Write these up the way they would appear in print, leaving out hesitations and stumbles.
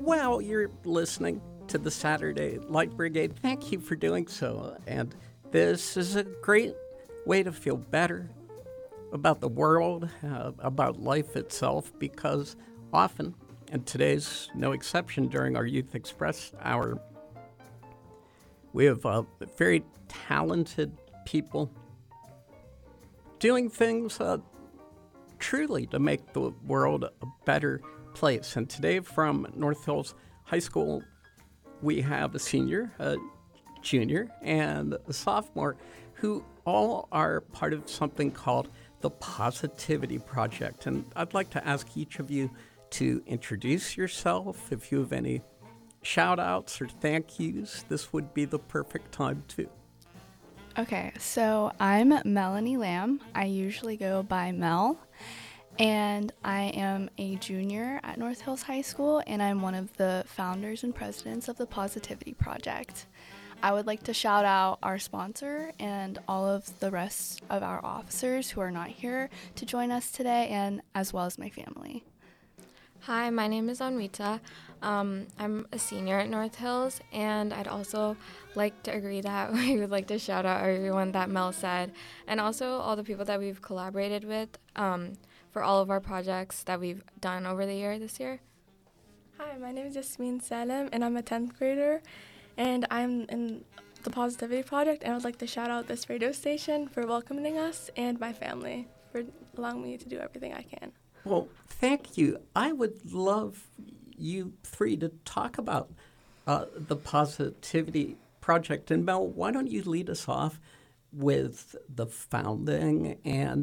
while you're listening to the Saturday Light Brigade, thank you for doing so. And this is a great way to feel better about the world, about life itself, because often, and today's no exception during our Youth Express Hour, we have very talented people doing things truly to make the world a better place. And today from North Hills High School, we have a senior, a junior, and a sophomore who all are part of something called the Positivity Project. And I'd like to ask each of you to introduce yourself. If you have any shout outs or thank yous, this would be the perfect time too. Okay, so I'm Melanie Lamb. I usually go by Mel, and I am a junior at North Hills High School, and I'm one of the founders and presidents of the Positivity Project. I would like to shout out our sponsor and all of the rest of our officers who are not here to join us today, and as well as my family. Hi, my name is Anwita. I'm a senior at North Hills, and I'd also like to agree that we would like to shout out everyone that Mel said, and also all the people that we've collaborated with for all of our projects that we've done over the year this year. Hi, my name is Yasmin Salem, and I'm a 10th grader, and I'm in the Positivity Project, and I would like to shout out this radio station for welcoming us and my family for allowing me to do everything I can. Well, thank you. I would love you three to talk about the Positivity Project. And Mel, why don't you lead us off with the founding, and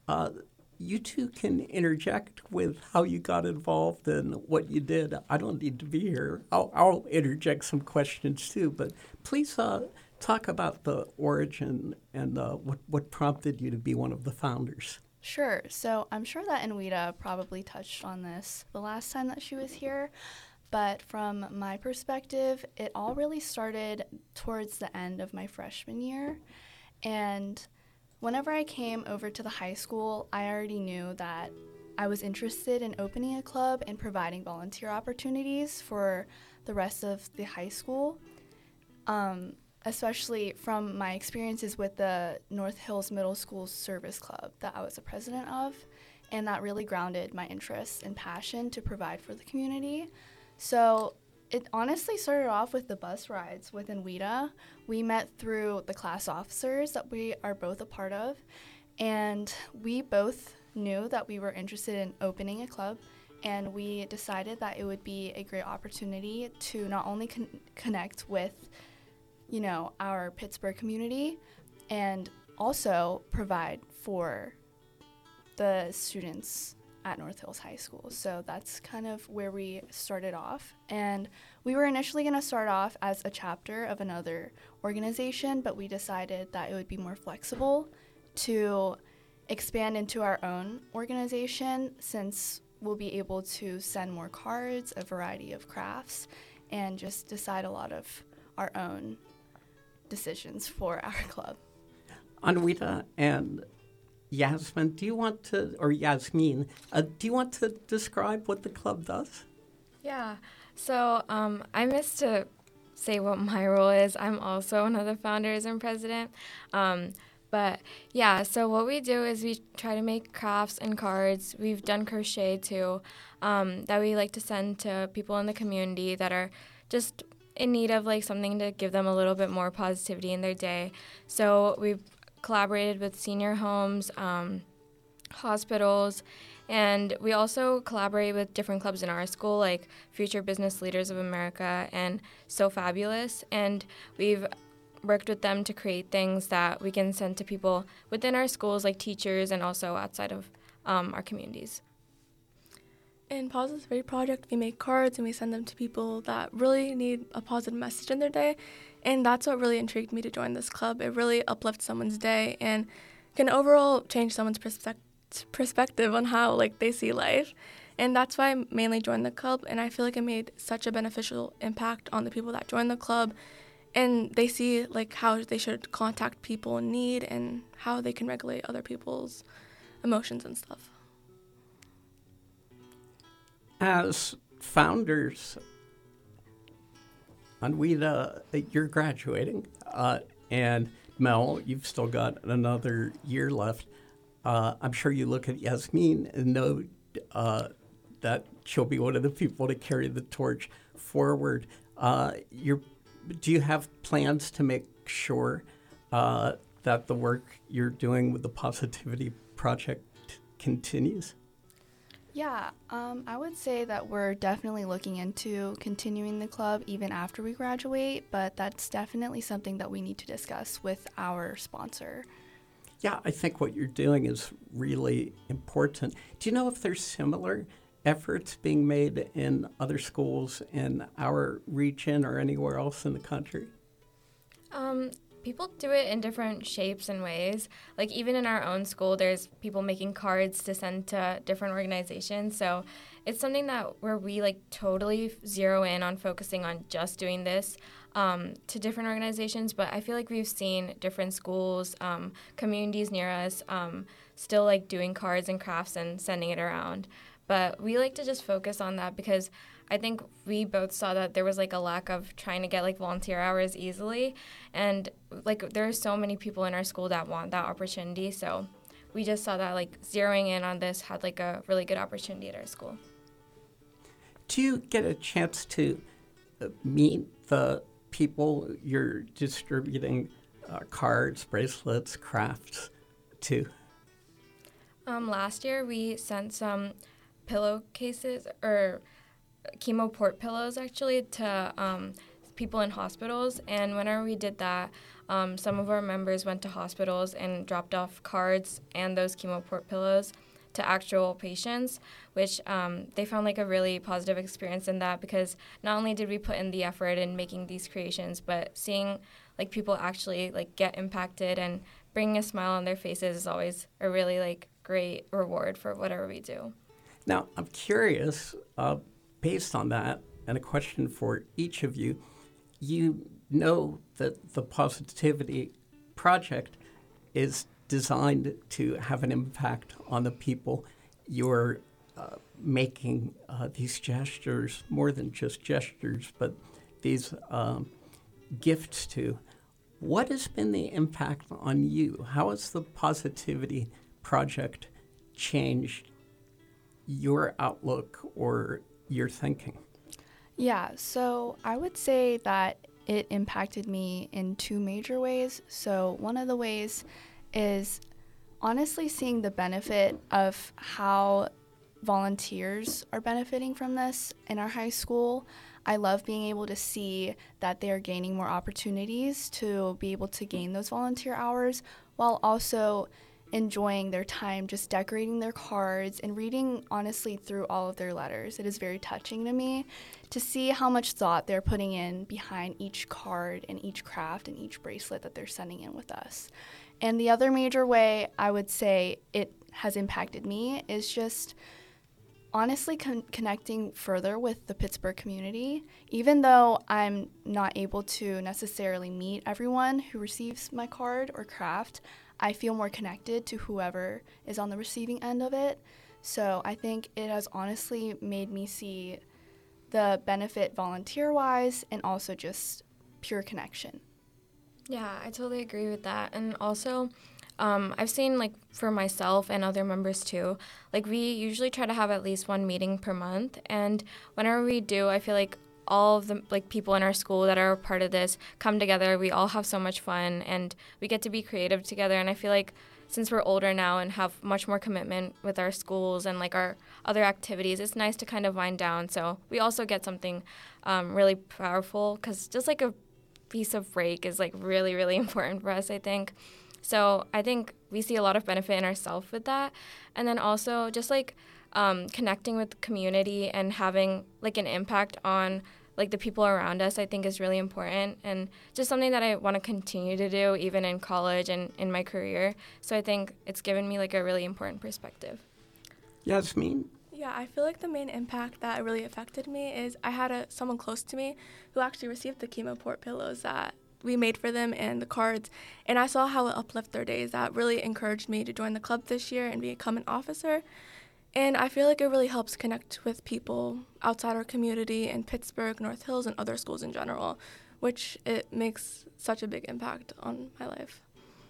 you two can interject with how you got involved and what you did. I don't need to be here. I'll interject some questions too, but please talk about the origin and what prompted you to be one of the founders. Sure. So I'm sure that Anwita probably touched on this the last time that she was here, but from my perspective, it all really started towards the end of my freshman year. And whenever I came over to the high school, I already knew that I was interested in opening a club and providing volunteer opportunities for the rest of the high school. Especially from my experiences with the North Hills Middle School Service Club that I was a president of, and that really grounded my interest and passion to provide for the community. So it honestly started off with the bus rides with Anwita. We met through the class officers that we are both a part of, and we both knew that we were interested in opening a club, and we decided that it would be a great opportunity to not only connect with our Pittsburgh community, and also provide for the students at North Hills High School. So that's kind of where we started off. And we were initially going to start off as a chapter of another organization, but we decided that it would be more flexible to expand into our own organization, since we'll be able to send more cards, a variety of crafts, and just decide a lot of our own decisions for our club. Anwita and Yasmin, do you want to describe what the club does? Yeah, so I missed to say what my role is. I'm also one of the founders and president. But yeah, so what we do is we try to make crafts and cards. We've done crochet too, that we like to send to people in the community that are just in need of something to give them a little bit more positivity in their day. So we've collaborated with senior homes, hospitals, and we also collaborate with different clubs in our school, like Future Business Leaders of America and So Fabulous, and we've worked with them to create things that we can send to people within our schools, like teachers, and also outside of our communities. In Positivity Project, we make cards and we send them to people that really need a positive message in their day, and that's what really intrigued me to join this club. It really uplifts someone's day and can overall change someone's perspective on how they see life, and that's why I mainly joined the club. And I feel like it made such a beneficial impact on the people that join the club, and they see how they should contact people in need and how they can regulate other people's emotions and stuff. As founders Anwita, you're graduating, and Mel, you've still got another year left. I'm sure you look at Yasmin and know that she'll be one of the people to carry the torch forward. Do you have plans to make sure that the work you're doing with the Positivity Project continues? Yeah, I would say that we're definitely looking into continuing the club even after we graduate, but that's definitely something that we need to discuss with our sponsor. Yeah, I think what you're doing is really important. Do you know if there's similar efforts being made in other schools in our region or anywhere else in the country? People do it in different shapes and ways. Like even in our own school, there's people making cards to send to different organizations. So it's something that where we like totally zero in on focusing on just doing this to different organizations. But I feel like we've seen different schools, communities near us still like doing cards and crafts and sending it around. But we like to just focus on that because I think we both saw that there was like a lack of trying to get like volunteer hours easily, and like there are so many people in our school that want that opportunity. So we just saw that like zeroing in on this had like a really good opportunity at our school. Do you get a chance to meet the people you're distributing cards, bracelets, crafts to? Last year we sent some pillowcases or chemo port pillows actually to people in hospitals, and whenever we did that, some of our members went to hospitals and dropped off cards and those chemo port pillows to actual patients, which they found like a really positive experience in that, because not only did we put in the effort in making these creations, but seeing like people actually like get impacted and bringing a smile on their faces is always a really like great reward for whatever we do. Now, I'm curious, based on that, and a question for each of you, you know that the Positivity Project is designed to have an impact on the people you're making these gestures, more than just gestures, but these gifts to. What has been the impact on you? How has the Positivity Project changed your outlook or your thinking? Yeah, so I would say that it impacted me in two major ways. So one of the ways is honestly seeing the benefit of how volunteers are benefiting from this in our high school. I love being able to see that they are gaining more opportunities to be able to gain those volunteer hours while also enjoying their time just decorating their cards and reading honestly through all of their letters. It is very touching to me to see how much thought they're putting in behind each card and each craft and each bracelet that they're sending in with us. And the other major way I would say it has impacted me is just honestly connecting further with the Pittsburgh community. Even though I'm not able to necessarily meet everyone who receives my card or craft, I feel more connected to whoever is on the receiving end of it. So I think it has honestly made me see the benefit volunteer-wise and also just pure connection. Yeah, I totally agree with that. And also, I've seen, like, for myself and other members too, like, we usually try to have at least one meeting per month. And whenever we do, I feel like all of the, like, people in our school that are a part of this come together. We all have so much fun, and we get to be creative together. And I feel like since we're older now and have much more commitment with our schools and, like, our other activities, it's nice to kind of wind down. So we also get something really powerful, because just, like, a piece of break is, like, really, really important for us, I think. So I think we see a lot of benefit in ourselves with that. And then also just, like, connecting with the community and having, like, an impact on, like, the people around us, I think is really important, and just something that I want to continue to do even in college and in my career. So I think it's given me, like, a really important perspective. Yasmin? Yeah, I feel like the main impact that really affected me is I had someone close to me who actually received the chemo port pillows that we made for them and the cards, and I saw how it uplifted their days. That really encouraged me to join the club this year and become an officer. And I feel like it really helps connect with people outside our community in Pittsburgh, North Hills, and other schools in general, which it makes such a big impact on my life.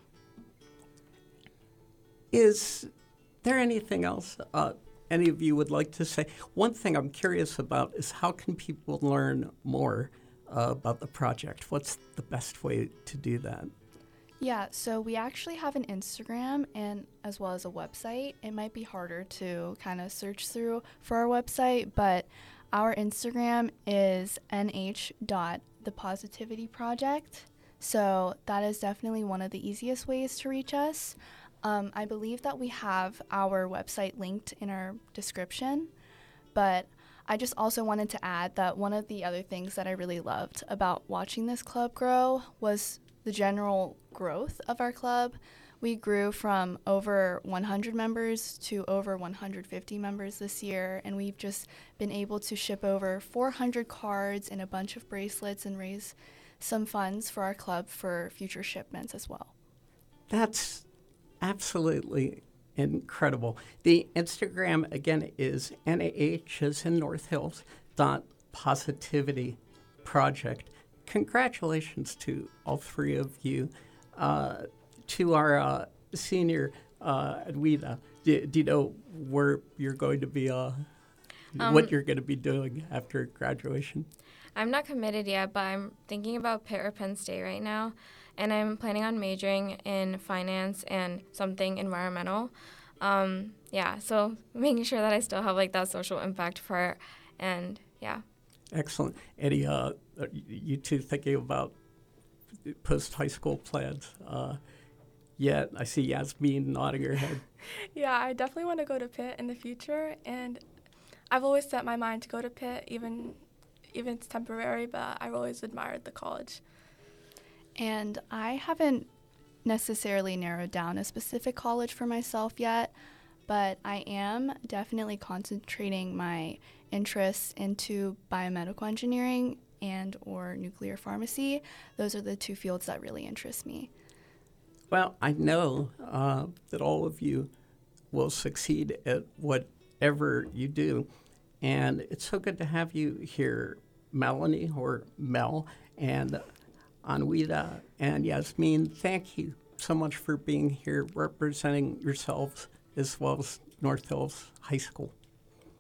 Is there anything else any of you would like to say? One thing I'm curious about is how can people learn more about the project? What's the best way to do that? Yeah, so we actually have an Instagram and as well as a website. It might be harder to kind of search through for our website, but our Instagram is nh.thepositivityproject. So that is definitely one of the easiest ways to reach us. I believe that we have our website linked in our description, but I just also wanted to add that one of the other things that I really loved about watching this club grow was the general growth of our club. We grew from over 100 members to over 150 members this year, and we've just been able to ship over 400 cards and a bunch of bracelets and raise some funds for our club for future shipments as well. That's absolutely incredible. The Instagram, again, is NAH, as in North Hills, .positivity project. Congratulations to all three of you. To our senior, Edwina, do you know where you're going to be, what you're going to be doing after graduation? I'm not committed yet, but I'm thinking about Pitt or Penn State right now, and I'm planning on majoring in finance and something environmental. So making sure that I still have like that social impact part, and yeah. Excellent. Eddie, you two thinking about post-high school plans? Yet I see Yasmin nodding her head. Yeah, I definitely want to go to Pitt in the future, and I've always set my mind to go to Pitt, even it's temporary, but I've always admired the college. And I haven't necessarily narrowed down a specific college for myself yet, but I am definitely concentrating my interests into biomedical engineering and or nuclear pharmacy. Those are the two fields that really interest me. Well, I know that all of you will succeed at whatever you do. And it's so good to have you here, Melanie, or Mel, and Anwita, and Yasmin. Thank you so much for being here, representing yourselves as well as North Hills High School.